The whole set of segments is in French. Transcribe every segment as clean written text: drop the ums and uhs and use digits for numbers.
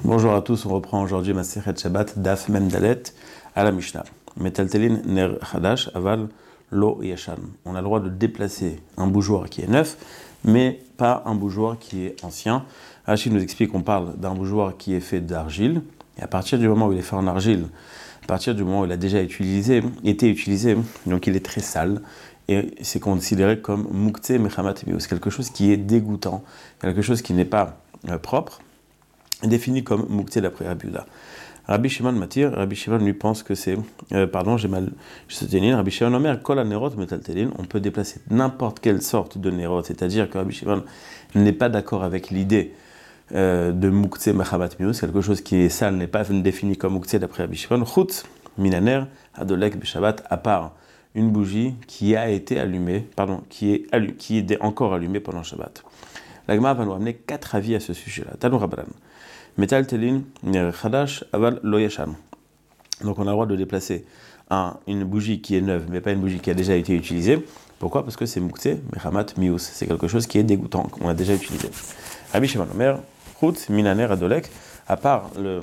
Bonjour à tous, on reprend aujourd'hui Masechet Shabbat, Daf Mem Dalet, à la Mishnah. Metaltelin ner chadash aval lo yashan. On a le droit de déplacer un bougeoir qui est neuf, mais pas un bougeoir qui est ancien. Rachid nous explique qu'on parle d'un bougeoir qui est fait d'argile, et à partir du moment où il est fait en argile, à partir du moment où il a déjà été utilisé, donc il est très sale, et c'est considéré comme muktzeh mechamat mius, quelque chose qui est dégoûtant, quelque chose qui n'est pas propre, défini comme muktzeh d'après Rabbi Yehuda. Rabbi Shimon Matir, Rabbi Shimon lui pense que c'est, Rabbi Shimon Omer, kol hanerot metaltelin, on peut déplacer n'importe quelle sorte de nerot, c'est-à-dire que Rabbi Shimon n'est pas d'accord avec l'idée de muktzeh mechamat mius, quelque chose qui est sale n'est pas défini comme muktzeh d'après Rabbi Shimon, chutz minaner adolek beshabbat, à part une bougie qui a été allumée, qui est encore allumée pendant Shabbat. La Gemara va nous amener 4 avis à ce sujet-là. Tanu Rabbanan. Metal telin ner chadash aval lo yashan. Donc on a le droit de déplacer une bougie qui est neuve, mais pas une bougie qui a déjà été utilisée. Pourquoi ? Parce que c'est muktzeh mechamat mius. C'est quelque chose qui est dégoûtant, qu'on a déjà utilisé. Rabbi Shimon Omer, chutz minaner adolek, à part le...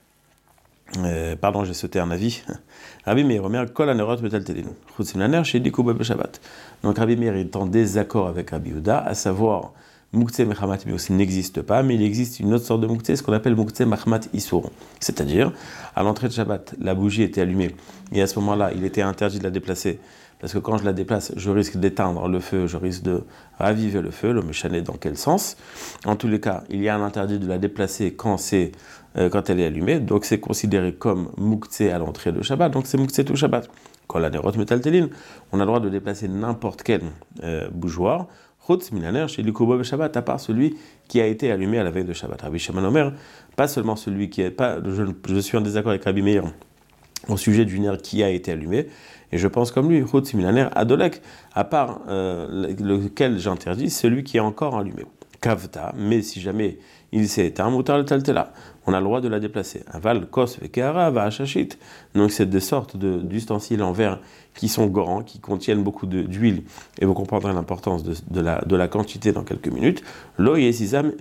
j'ai sauté un avis. Rabbi Meir Omer, kol hanerot metaltelin. Chutz minaner chez Dikouba B'Shabbat. Donc Rabbi Meir est en désaccord avec Rabbi Yehuda, à savoir muktzeh mechamat mius n'existe pas, mais il existe une autre sorte de muktzeh, ce qu'on appelle muktzeh mechamat isur. C'est-à-dire, à l'entrée de Shabbat, la bougie était allumée, et à ce moment-là, il était interdit de la déplacer, parce que quand je la déplace, je risque d'éteindre le feu, je risque de raviver le feu, le méchané dans quel sens. En tous les cas, il y a un interdit de la déplacer quand elle est allumée, donc c'est considéré comme muktzeh à l'entrée de Shabbat, donc c'est muktzeh tout Shabbat. Quand la nerot metaltelin, on a le droit de déplacer n'importe quel bougeoir, chutz minaner chez Dikouba B'Shabbat, à part celui qui a été allumé à la veille de Shabbat. Rabbi Shimon Omer, pas seulement celui qui est pas, je suis en désaccord avec Rabbi Meir au sujet du nerf qui a été allumé, et je pense comme lui, chutz minaner adolek, à part lequel j'interdis, celui qui est encore allumé. Kavta, mais si jamais il s'est éteint, mutar le taltela, on a le droit de la déplacer. Aval kos vekehara va hachachit, donc c'est des sortes d'ustensiles en verre qui sont grands, qui contiennent beaucoup d'huile, et vous comprendrez l'importance de la quantité dans quelques minutes. Lo yezizem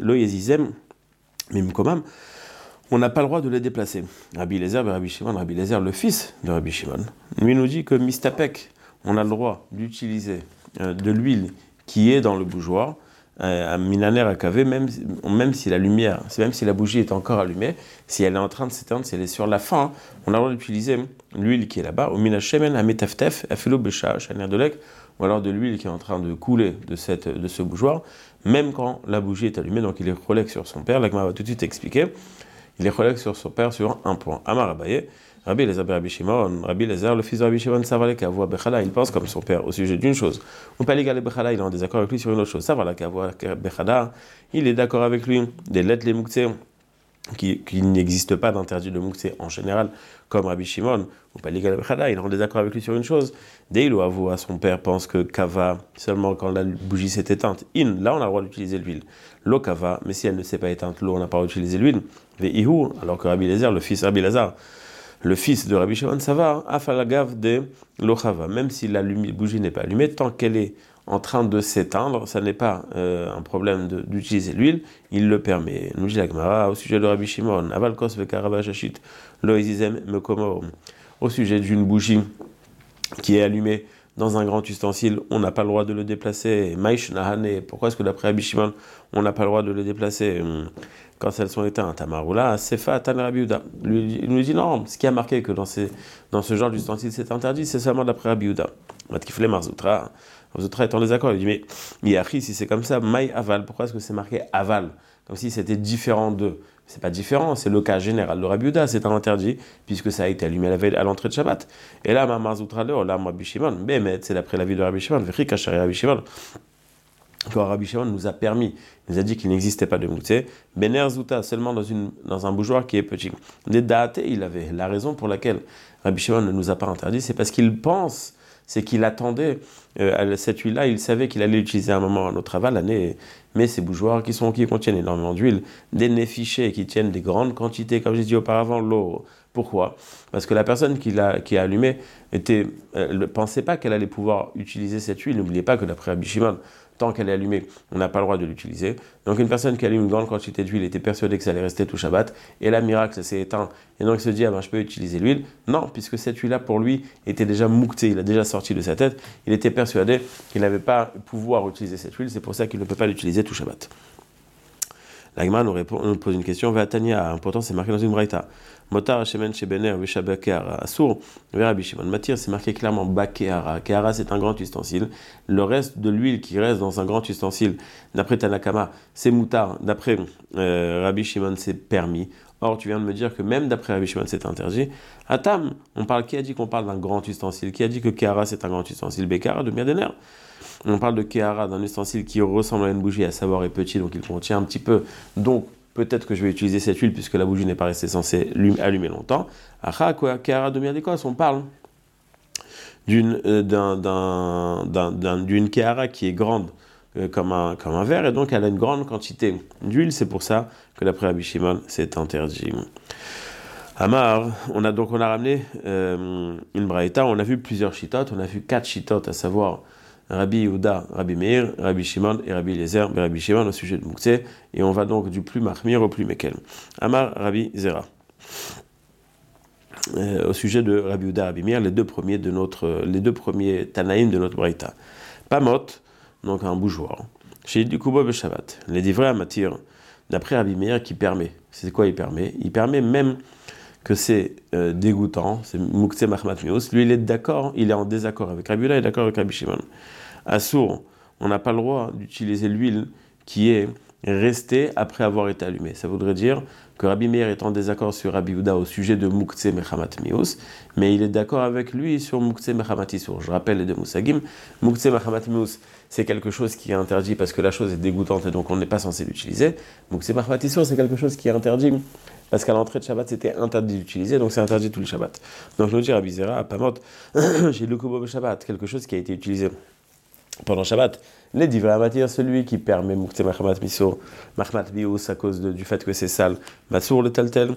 mimkomam, on n'a pas le droit de les déplacer. Rabbi Eliezer, Rabbi Eliezer, le fils de Rabbi Shimon, lui nous dit que mistapek, on a le droit d'utiliser de l'huile qui est dans le bougeoir, à minaner à caver, même si la lumière, même si la bougie est encore allumée, si elle est en train de s'éteindre, si elle est sur la fin, on a le droit d'utiliser l'huile qui est là-bas, ou minashemen ametaftef afilo besha shaner dolek, ou alors de l'huile qui est en train de couler de ce bougeoir, même quand la bougie est allumée. Donc il est relègue sur son père. La Gemara va tout de suite expliquer. Il est relègue sur son père sur un point. Amar Abaye, Rabbi Eliezer Rabbi Shimon, Rabbi Eliezer, le fils de Rabbi Shimon, Savar Kavua Bechala, il pense comme son père au sujet d'une chose. On peut aller galer Bechala, il est en désaccord avec lui sur une autre chose. Savar Kavua Bechala, il est d'accord avec lui. Des lettres les muktzeh, qui n'existe pas d'interdit de muktzeh en général, comme Rabbi Shimon, ou pas légal Bechala, il est en désaccord avec lui sur une chose. Deilu avoua, son père pense que Kava, seulement quand la bougie s'est éteinte, là on a le droit d'utiliser l'huile. L'eau Kava, mais si elle ne s'est pas éteinte, l'eau on n'a pas le droit d'utiliser l'huile. Veihu, alors que Rabbi Eliezer, le fils Rabbi Lazar, le fils de Rabbi Shimon, ça va, afalagav de l'ochava, même si la bougie n'est pas allumée, tant qu'elle est en train de s'éteindre, ça n'est pas un problème d'utiliser l'huile, il le permet. Nous dit la Gemara au sujet de Rabbi Shimon, avalkos vekarava shashit lo izizem mekomo, au sujet d'une bougie qui est allumée dans un grand ustensile, on n'a pas le droit de le déplacer. Maïsh nahane, pourquoi est-ce que d'après Rabbi Shimon, on n'a pas le droit de le déplacer quand elles sont éteintes? Tamaroula, Sefa, Tan Rabbi Yehuda. Il nous dit non, ce qui a marqué que dans ce genre d'ustensile c'est interdit, c'est seulement d'après Rabbi Yehuda. Matkifle Marzoutra est en désaccord. Il dit mais Yachi, si c'est comme ça, Maï Aval, pourquoi est-ce que c'est marqué Aval? Comme si c'était différent d'eux. C'est pas différent, c'est le cas général de Rabbi Yehuda, c'est un interdit, puisque ça a été allumé à l'entrée de Shabbat. Et là, Marzoutra, là, Rabbi Shimon, mais c'est d'après l'avis de Rabbi Shimon, Vechri Kachari Rabbi Shimon. Quand Rabbi Shimon nous a dit qu'il n'existait pas de muktzeh, Bener Zouta, seulement dans un bougeoir qui est petit. Des dates, il avait la raison pour laquelle Rabbi Shimon ne nous a pas interdit, c'est parce qu'il pense, c'est qu'il attendait cette huile-là, il savait qu'il allait l'utiliser à un moment ou à un autre avant l'année, mais ces bougeoirs qui contiennent énormément d'huile, des néfichés qui tiennent des grandes quantités, comme j'ai dit auparavant, l'eau. Pourquoi ? Parce que la personne qui a allumé ne pensait pas qu'elle allait pouvoir utiliser cette huile. N'oubliez pas que d'après Rabbi Shimon, tant qu'elle est allumée, on n'a pas le droit de l'utiliser. Donc une personne qui allume une grande quantité d'huile était persuadée que ça allait rester tout Shabbat, et là, miracle, ça s'est éteint, et donc il se dit, ah ben je peux utiliser l'huile. Non, puisque cette huile-là, pour lui, était déjà moukté, il a déjà sorti de sa tête, il était persuadé qu'il n'avait pas pouvoir utiliser cette huile, c'est pour ça qu'il ne peut pas l'utiliser tout Shabbat. La Gemara nous pose une question, Vatania, pourtant c'est marqué dans une braïta. Motar Shemen Shebener Veshabakehara Assour, Rabbi Shimon Matir, c'est marqué clairement Bakehara. Kehara, c'est un grand ustensile. Le reste de l'huile qui reste dans un grand ustensile, d'après Tanakama, c'est moutar. D'après Rabbi Shimon, c'est permis. Or, tu viens de me dire que même d'après Rabbi Shimon, c'est interdit. Atam, qui a dit qu'on parle d'un grand ustensile? Qui a dit que Kehara, c'est un grand ustensile? Bekara, de Miadener. On parle de Kehara, d'un ustensile qui ressemble à une bougie, à savoir est petit, donc il contient un petit peu. Donc, peut-être que je vais utiliser cette huile puisque la bougie n'est pas restée censée allumer longtemps. Acha, quoi, Kehara de Miadikos, on parle d'une Kehara qui est grande comme un verre, et donc elle a une grande quantité d'huile. C'est pour ça que d'après Rabbi Shimon, c'est interdit. Amar, on a ramené une braïta, on a vu plusieurs shittot, on a vu 4 shittot, à savoir Rabbi Yehuda, Rabbi Meir, Rabbi Shimon et Rabbi Eliezer, Rabbi Shimon au sujet de Mouktsé, et on va donc du plus mahmir au plus mekel. Amar, Rabbi Zera. Au sujet de Rabbi Yehuda, Rabbi Meir, les deux premiers Tanaïm de notre braïta. Pamot, donc un bougeoir. Chez du Kubo be Shabbat. Les divrei amatir, d'après Rabbi Meir, qui permet. C'est quoi il permet? Il permet même que c'est dégoûtant, c'est Mouktsé Mahmat Mius. Lui, il est en désaccord avec Rabbi Yehuda, il est d'accord avec Rabbi Shimon. Assour, on n'a pas le droit d'utiliser l'huile qui est restée après avoir été allumée. Ça voudrait dire que Rabbi Meir est en désaccord sur Rabbi Yehuda au sujet de Mouktsé Mechamat Mius, mais il est d'accord avec lui sur Mouktsé Mechamat Issour. Je rappelle les deux Moussagim. Mouktsé Mechamat Mius, c'est quelque chose qui est interdit parce que la chose est dégoûtante et donc on n'est pas censé l'utiliser. Mouktsé Mechamat Issour, c'est quelque chose qui est interdit parce qu'à l'entrée de Shabbat, c'était interdit d'utiliser, donc c'est interdit tout le Shabbat. Donc nous dit Rabbi Zera, à Pamot, j'ai le Kubo Shabbat, quelque chose qui a été utilisé pendant Shabbat. Les divrei amatir, celui qui permet Mouktsé Mahmat Miso, Mahmat Bius, à cause du fait que c'est sale, Matsour le Taltel,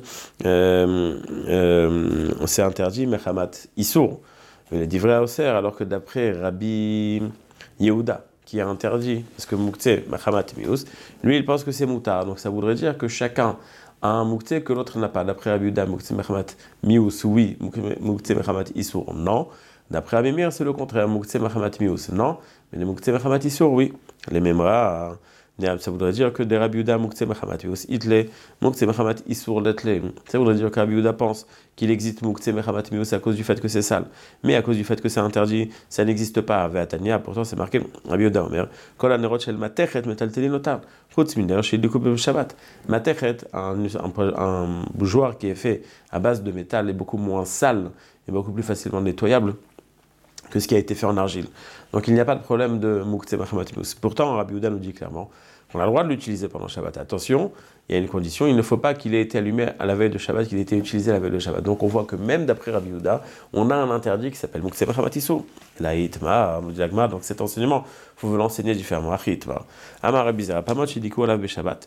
c'est interdit, Mahmat Issour, les divrei Aoser, alors que d'après Rabbi Yehuda, qui a interdit, parce que Mouktsé Mahmat Mius, lui il pense que c'est moutar, donc ça voudrait dire que chacun a un Mouktsé que l'autre n'a pas. D'après Rabbi Yehuda, Mouktsé Mahmat Mius, oui, Mouktsé Mahmat Issour, non. D'après Rabbi Meir, c'est le contraire. Mouktsé Machamat Mius, non. Mais les Mouktsé Machamat Issour, oui. Les Memra, ça voudrait dire que des Rabbi Yehuda Mouktsé Machamat Mius, Itle, Mouktsé Machamat Issour, Letle. Ça voudrait dire que Rabbi Yehuda pense qu'il existe Mouktsé Machamat Mius à cause du fait que c'est sale. Mais à cause du fait que c'est interdit, ça n'existe pas. Ve'atania, pourtant c'est marqué Rabbi Yehuda Omer. Kol hanerot shel matechet metaltelin otar. Chutz miner shel dekupé Shabbat. Matechet, un bougeoir qui est fait à base de métal est beaucoup moins sale et beaucoup plus facilement nettoyable que ce qui a été fait en argile. Donc il n'y a pas de problème de Mouktsé Machamat Mius. Pourtant, Rabbi Yehuda nous dit clairement qu'on a le droit de l'utiliser pendant Shabbat. Attention, il y a une condition, il ne faut pas qu'il ait été allumé à la veille de Shabbat, qu'il ait été utilisé à la veille de Shabbat. Donc on voit que même d'après Rabbi Yehuda, on a un interdit qui s'appelle Mouktsé Machamat Issour. La Hitma, Moudjagma, donc cet enseignement, il faut l'enseigner différemment. Hitma. Amar Rabbi Zera, Pamot Shidiko Alav Shabbat.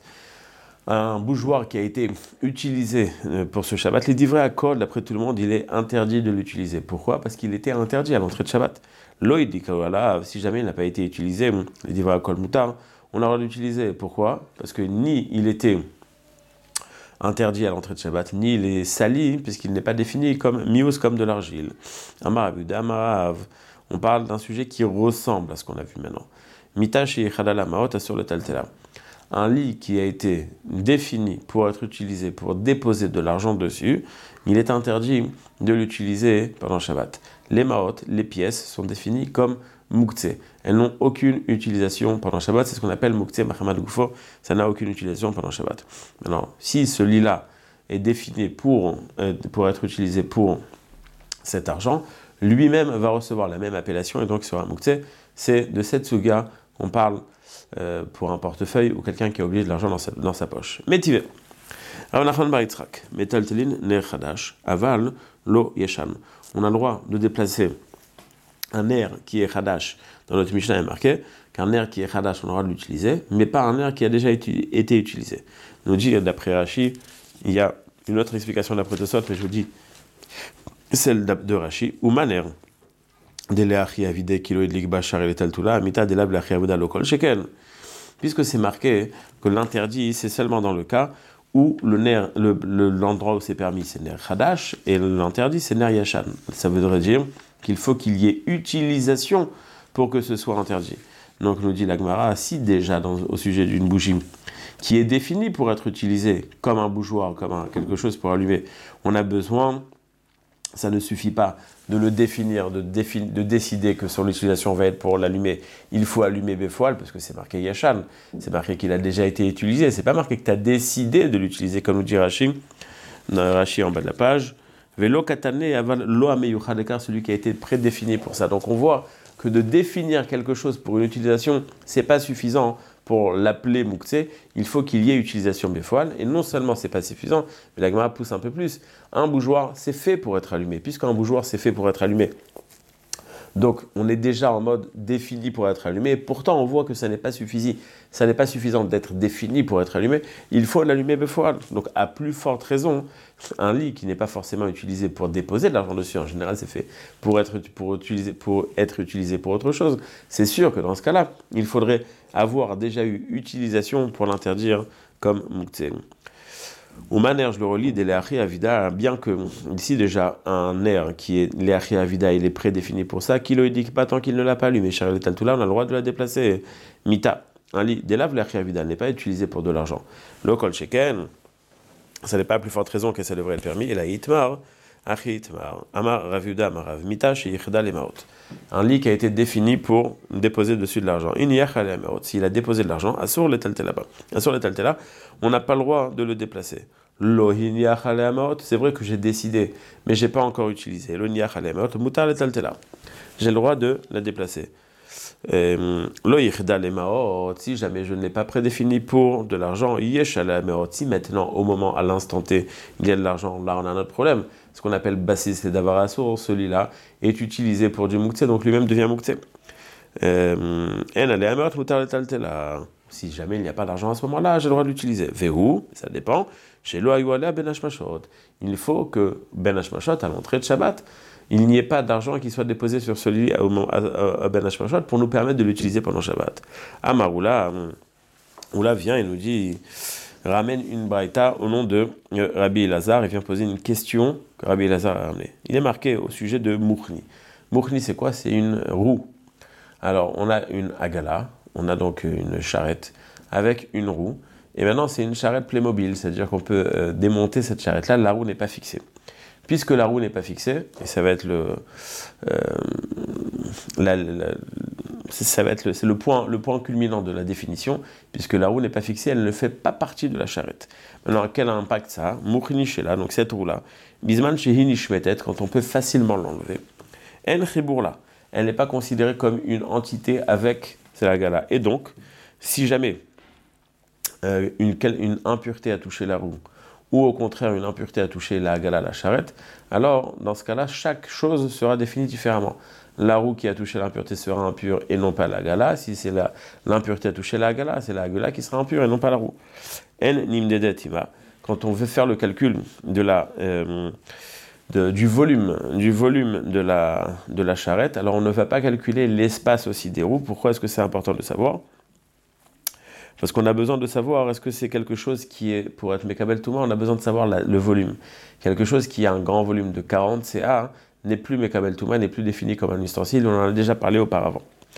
Un bougeoir qui a été utilisé pour ce Shabbat, les divrei akol, d'après tout le monde, il est interdit de l'utiliser. Pourquoi? Parce qu'il était interdit à l'entrée de Shabbat. Loïd dit que si jamais il n'a pas été utilisé, les divrei akol moutar, on a le droit de l'utiliser. Pourquoi? Parce que ni il était interdit à l'entrée de Shabbat, ni il est sali, puisqu'il n'est pas défini comme mius, comme de l'argile. Amarav, on parle d'un sujet qui ressemble à ce qu'on a vu maintenant. Mitash et Khadala Maot sur le Taltela. Un lit qui a été défini pour être utilisé, pour déposer de l'argent dessus, il est interdit de l'utiliser pendant Shabbat. Les maot, les pièces, sont définies comme Mouktsé. Elles n'ont aucune utilisation pendant Shabbat, c'est ce qu'on appelle Mouktsé Mahamad Goufo, ça n'a aucune utilisation pendant Shabbat. Maintenant, si ce lit-là est défini pour être utilisé pour cet argent, lui-même va recevoir la même appellation et donc il sera Mouktsé. C'est de cette suga qu'on parle pour un portefeuille ou quelqu'un qui a oublié de l'argent dans sa poche. Métivé. Ravnachman bar Yitzhak, metaltelin ner chadash, aval lo yeshan. On a le droit de déplacer un ner qui est chadash. Dans notre Mishnah, il est marqué qu'un ner qui est chadash, on a le droit de l'utiliser, mais pas un ner qui a déjà été utilisé. Nous dit d'après Rashi, il y a une autre explication d'après Tosot, mais je vous dis celle de Rashi, ou maner. puisque c'est marqué que l'interdit, c'est seulement dans le cas où l'endroit où c'est permis, c'est ner Hadash, et l'interdit, c'est ner Yashan. Ça voudrait dire qu'il faut qu'il y ait utilisation pour que ce soit interdit. Donc, nous dit la Gemara, si déjà, au sujet d'une bougie, qui est définie pour être utilisée comme un bougeoir, comme quelque chose pour allumer, on a besoin, ça ne suffit pas de le définir, de décider que son utilisation va être pour l'allumer. Il faut allumer Befoal, parce que c'est marqué Yashan, c'est marqué qu'il a déjà été utilisé, c'est pas marqué que tu as décidé de l'utiliser, comme nous dit Rashi en bas de la page. Velo katane aval lo ameyuchadekar, celui qui a été prédéfini pour ça. Donc on voit que de définir quelque chose pour une utilisation, c'est pas suffisant pour l'appeler Moukhtse, il faut qu'il y ait utilisation Befoal, et non seulement c'est pas suffisant, mais la Gemara pousse un peu plus. Un bougeoir, c'est fait pour être allumé, puisqu'un bougeoir, c'est fait pour être allumé. Donc, on est déjà en mode défini pour être allumé, et pourtant on voit que ça n'est pas suffisant d'être défini pour être allumé, il faut l'allumer Befoal. Donc, à plus forte raison, un lit qui n'est pas forcément utilisé pour déposer de l'argent dessus, en général c'est fait pour être utilisé pour autre chose, c'est sûr que dans ce cas-là, il faudrait avoir déjà eu utilisation pour l'interdire comme Moukhtse. Ou maner, je le relis, des Léachi Avida, bien que ici déjà un air qui est Léachi Avida, il est prédéfini pour ça, qu'il ne dit pas tant qu'il ne l'a pas allumé. Charles Taltoula, on a le droit de la déplacer. Mita, un lit, des laves Léachi Avida n'est pas utilisé pour de l'argent. Le Kol Sheken, ça n'est pas à plus forte raison que ça devrait être permis. Et la Hitmar, Achi Hitmar, Amar Raviuda, Amarav Mita, chez Yichda les Maot. Un lit qui a été défini pour déposer dessus de l'argent. S'il a déposé de l'argent, Assur le Taltela, on n'a pas le droit de le déplacer. C'est vrai que j'ai décidé, mais je n'ai pas encore utilisé. Mutar le Taltela. J'ai le droit de la déplacer. Si jamais je ne l'ai pas prédéfini pour de l'argent, si maintenant, au moment, à l'instant T, il y a de l'argent, là on a un autre problème. Ce qu'on appelle Bassis et Davarasour, celui-là est utilisé pour du Moukhtse, donc lui-même devient Moukhtse. Si jamais il n'y a pas d'argent à ce moment-là, j'ai le droit de l'utiliser. Véhou, ça dépend. Chez Loaïwala Ben Hashmashot. Il faut que Ben Hashmashot, à l'entrée de Shabbat, il n'y ait pas d'argent qui soit déposé sur celui à Ben Hashmashot pour nous permettre de l'utiliser pendant Shabbat. Amaroula, Oula vient et nous dit, ramène une braïta au nom de Rabbi Elazar et vient poser une question que Rabbi Elazar a ramenée. Il est marqué au sujet de Mouchni. Mouchni, c'est quoi? C'est une roue. Alors, on a une agala, on a donc une charrette avec une roue, et maintenant c'est une charrette Playmobil, c'est-à-dire qu'on peut démonter cette charrette-là, la roue n'est pas fixée. Puisque la roue n'est pas fixée, et ça va être c'est le point culminant de la définition, puisque la roue n'est pas fixée, elle ne fait pas partie de la charrette. Maintenant, quel impact ça a? Mouchni Shela, donc cette roue-là, Bisman Shehini Shmetet, quand on peut facilement l'enlever. En Chibourla, elle n'est pas considérée comme une entité avec la gala. Et donc, si jamais une impureté a touché la roue, ou au contraire une impureté a touché la gala, la charrette, alors dans ce cas-là, chaque chose sera définie différemment. La roue qui a touché l'impureté sera impure et non pas la gala. Si c'est l'impureté a touché la gala, c'est la gala qui sera impure et non pas la roue. En nimdedetima. Quand on veut faire le calcul du volume de la charrette, alors on ne va pas calculer l'espace aussi des roues. Pourquoi est-ce que c'est important de savoir? Parce qu'on a besoin de savoir, est-ce que c'est quelque chose qui est, pour être Mekabel Touma, on a besoin de savoir le volume. Quelque chose qui a un grand volume de 40 CA n'est plus Mekabel Touma, n'est plus défini comme un ustensile, on en a déjà parlé auparavant.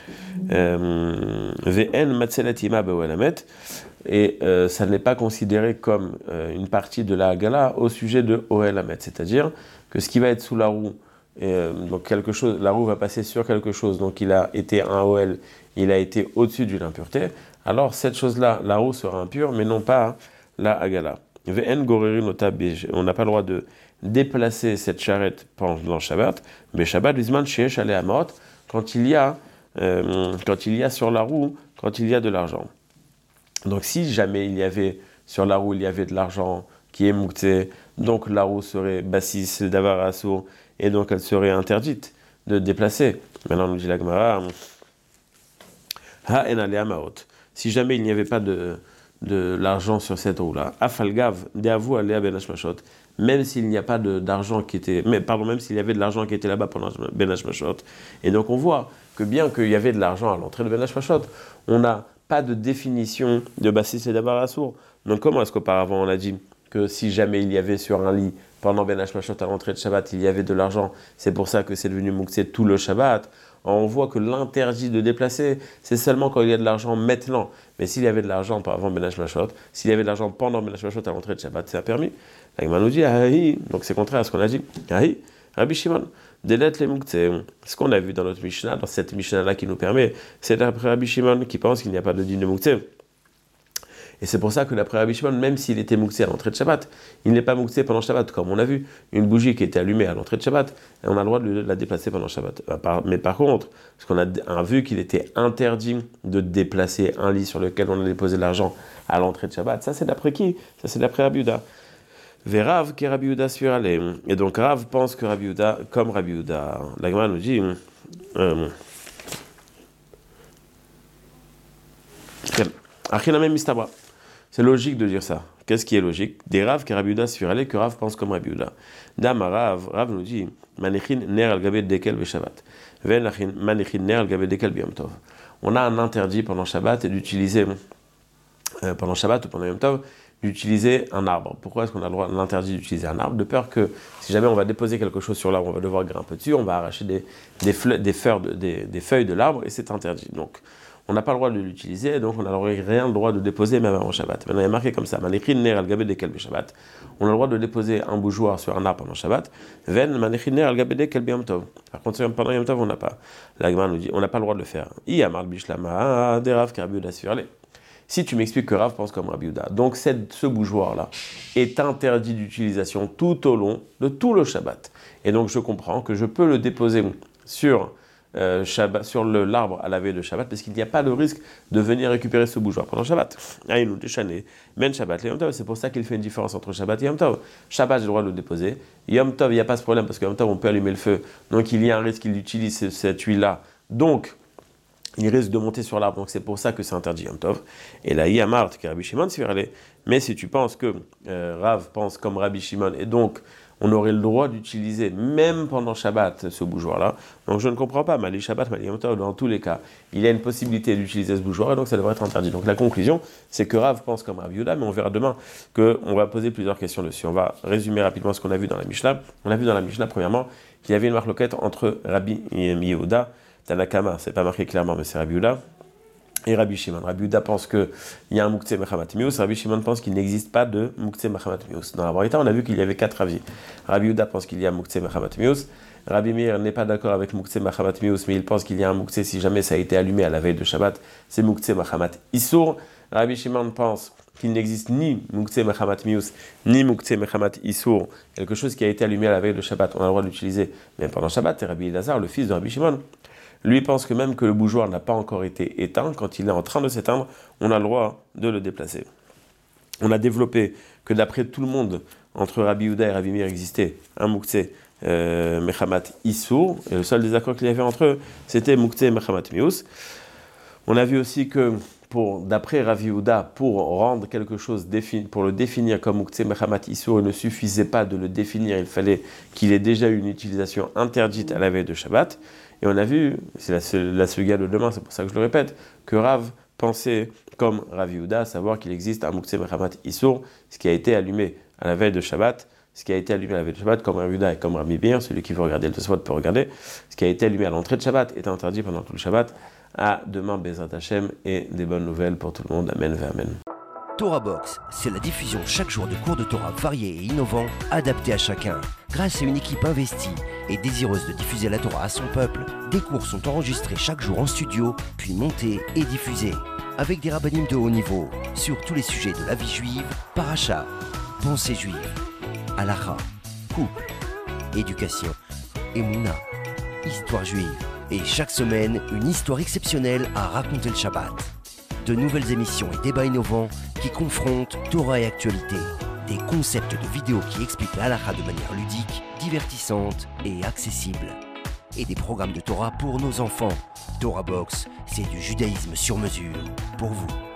VN Matselatima Bewelamet, et ça n'est pas considéré comme une partie de la Hagala au sujet de Oelamet, c'est-à-dire que ce qui va être sous la roue, donc quelque chose, la roue va passer sur quelque chose, donc il a été un OL, il a été au-dessus d'une impureté, alors cette chose-là, la roue sera impure, mais non pas la Hagala. VN Gorerin Otabij, on n'a pas le droit de déplacer cette charrette pendant Shabbat, mais Shabbat, Bisman Sheesh Ale Amot, quand il y a sur la roue, quand il y a de l'argent. Donc si jamais il y avait sur la roue, il y avait de l'argent qui est Moukhtse, donc la roue serait Bassis, Davarasour, et donc elle serait interdite de déplacer. Maintenant, nous dit la Gemara, Ha en ale amaot. Si jamais il n'y avait pas de l'argent sur cette roue-là. Afalgav, deavu alea ben hashmashot, même s'il n'y a pas d'argent qui était, même s'il y avait de l'argent qui était là-bas pendant ben hashmashot. Et donc on voit que bien qu'il y avait de l'argent à l'entrée de ben hashmashot, on n'a pas de définition de bassis et d'avar assour. Donc comment est-ce qu'auparavant on a dit que si jamais il y avait sur un lit pendant ben hashmashot à l'entrée de Shabbat, il y avait de l'argent, c'est pour ça que c'est devenu mouksé tout le Shabbat. On voit que l'interdit de déplacer, c'est seulement quand il y a de l'argent maintenant. Mais s'il y avait de l'argent avant Ben Hashmashot, s'il y avait de l'argent pendant Ben Hashmashot à l'entrée de Shabbat, c'est permis. La Gemara nous dit, donc c'est contraire à ce qu'on a dit. Rabbi Shimon, Delet le Muktzeh. Ce qu'on a vu dans notre Mishnah, dans cette Mishnah-là qui nous permet, c'est d'après Rabbi Shimon qui pense qu'il n'y a pas de din de Muktzeh. Et c'est pour ça que d'après Rabbi Shimon, même s'il était mouksé à l'entrée de Shabbat, il n'est pas mouksé pendant Shabbat. Comme on a vu, une bougie qui était allumée à l'entrée de Shabbat, et on a le droit de la déplacer pendant Shabbat. Mais par contre, parce qu'on a vu qu'il était interdit de déplacer un lit sur lequel on a déposé l'argent à l'entrée de Shabbat, ça c'est d'après qui? Ça c'est d'après Rabbi Yehuda. Verav qui Rabbi Yehuda sur aller. Et donc Rav pense que Rabbi Yehuda, comme Rabbi Yehuda, la Gemara nous dit... Achiname mistabra. C'est logique de dire ça. Qu'est-ce qui est logique? Des Rav qui Rabbi Yehuda sur aller, que Rav pense comme Rabbi Yehuda. Dama Rav nous dit Manichin ner al gabé dekel be Shabbat. Venachin manichin ner al gabé dekel biyom tov. On a un interdit pendant Shabbat et d'utiliser pendant Shabbat ou pendant Yom Tov d'utiliser un arbre. Pourquoi est-ce qu'on a le droit l'interdit d'utiliser un arbre? De peur que si jamais on va déposer quelque chose sur l'arbre, on va devoir grimper dessus, on va arracher des feuilles de l'arbre et c'est interdit. Donc on n'a pas le droit de l'utiliser, donc on n'a rien le droit de déposer même avant Shabbat. Maintenant, il y a marqué comme ça, Manichin ner al gabé dekel be Shabbat. On a le droit de déposer un bougeoir sur un arbre pendant Shabbat. Ven manichin ner al gabé dekel biyom tov. Par contre, pendant Yom Tov, on n'a pas. La Gemara nous dit, on n'a pas le droit de le faire. Iyamar bishlama de Rav Rabbi Yehuda sur aller. Si tu m'expliques que Rav pense comme Rabbi Yehuda, donc ce bougeoir-là est interdit d'utilisation tout au long de tout le Shabbat. Et donc je comprends que je peux le déposer sur l'arbre à la veille de Shabbat, parce qu'il n'y a pas de risque de venir récupérer ce bougeoir pendant Shabbat. C'est pour ça qu'il fait une différence entre Shabbat et Yom Tov. Shabbat, j'ai le droit de le déposer. Yom Tov, il n'y a pas ce problème, parce que Yom Tov, on peut allumer le feu. Donc il y a un risque qu'il utilise cette huile-là. Donc, il risque de monter sur l'arbre, donc c'est pour ça que c'est interdit Yom Tov. Et là, il y a Marthe qui est Rabbi Shimon, mais si tu penses que Rav pense comme Rabbi Shimon, et donc on aurait le droit d'utiliser, même pendant Shabbat, ce bougeoir-là. Donc je ne comprends pas, Mali Shabbat, Mali Yom Tov, dans tous les cas, il y a une possibilité d'utiliser ce bougeoir, et donc ça devrait être interdit. Donc la conclusion, c'est que Rav pense comme Rabbi Yehuda, mais on verra demain qu'on va poser plusieurs questions dessus. On va résumer rapidement ce qu'on a vu dans la Mishnah. On a vu dans la Mishnah, premièrement, qu'il y avait une marloquette entre Rabbi Yehuda, Tanakama, c'est pas marqué clairement, mais c'est Rabbi Yehuda, et Rabbi Shimon. Rabbi Yehuda pense qu'il y a un Muktzeh Mechamat Mius. Rabbi Shimon pense qu'il n'existe pas de Muktzeh Mechamat Mius. Dans la Braïta, on a vu qu'il y avait 4 avis. Rabbi Yehuda pense qu'il y a Muktzeh Mechamat Mius. Rabbi Meir n'est pas d'accord avec Muktzeh Mechamat Mius, mais il pense qu'il y a un Muktzeh si jamais ça a été allumé à la veille de Shabbat. C'est Muktzeh Mechamat Issour. Rabbi Shimon pense qu'il n'existe ni Muktzeh Mechamat Mius, ni Muktzeh Mechamat Issour. Quelque chose qui a été allumé à la veille de Shabbat, on a le droit de l'utiliser même pendant Shabbat. Et Rabbi Elazar, le fils de Rabbi Shimon, lui pense que même que le bougeoir n'a pas encore été éteint, quand il est en train de s'éteindre, on a le droit de le déplacer. On a développé que d'après tout le monde, entre Rabbi Yehuda et Rabbi Meir existait un Muktzeh Mechamat Issour, et le seul désaccord qu'il y avait entre eux, c'était Muktzeh Mechamat Mius. On a vu aussi que d'après Rabbi Yehuda, pour rendre quelque chose, pour le définir comme Muktzeh Mechamat Issour, il ne suffisait pas de le définir, il fallait qu'il ait déjà eu une utilisation interdite à la veille de Shabbat. Et on a vu, c'est la suga de demain, c'est pour ça que je le répète, que Rav pensait comme Rabbi Yehuda, à savoir qu'il existe un Muktzeh Mechamat Issour, ce qui a été allumé à la veille de Shabbat, comme Rabbi Yehuda et comme Rabbi Meir, celui qui veut regarder le Tosfot peut regarder, ce qui a été allumé à l'entrée de Shabbat est interdit pendant tout le Shabbat. À demain, Bezrat Hashem, et des bonnes nouvelles pour tout le monde. Amen, amen. Torah Box, c'est la diffusion chaque jour de cours de Torah variés et innovants, adaptés à chacun. Grâce à une équipe investie et désireuse de diffuser la Torah à son peuple, des cours sont enregistrés chaque jour en studio, puis montés et diffusés. Avec des rabbinim de haut niveau, sur tous les sujets de la vie juive, paracha, pensée juive, halakha, couple, éducation, émouna, histoire juive. Et chaque semaine, une histoire exceptionnelle à raconter le Shabbat. De nouvelles émissions et débats innovants qui confrontent Torah et actualité. Des concepts de vidéos qui expliquent la halakha de manière ludique, divertissante et accessible. Et des programmes de Torah pour nos enfants. Torah Box, c'est du judaïsme sur mesure pour vous.